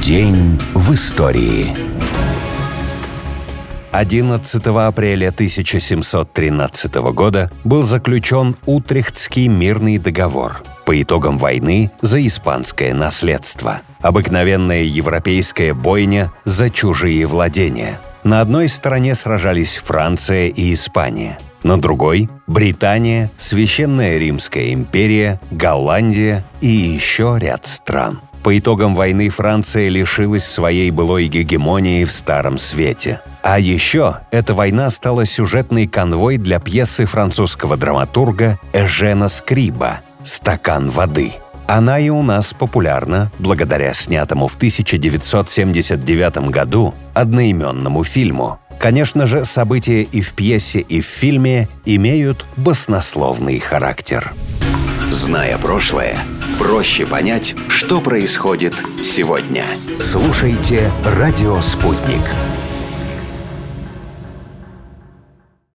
День в истории. 11 апреля 1713 года был заключен Утрехтский мирный договор по итогам войны за испанское наследство. Обыкновенная европейская бойня за чужие владения. На одной стороне сражались Франция и Испания, на другой – Британия, Священная Римская империя, Голландия и еще ряд стран. По итогам войны Франция лишилась своей былой гегемонии в Старом Свете. А еще эта война стала сюжетной канвой для пьесы французского драматурга Эжена Скриба «Стакан воды». Она и у нас популярна благодаря снятому в 1979 году одноименному фильму. Конечно же, события и в пьесе, и в фильме имеют баснословный характер. Зная прошлое, проще понять, что происходит сегодня. Слушайте «Радио Спутник».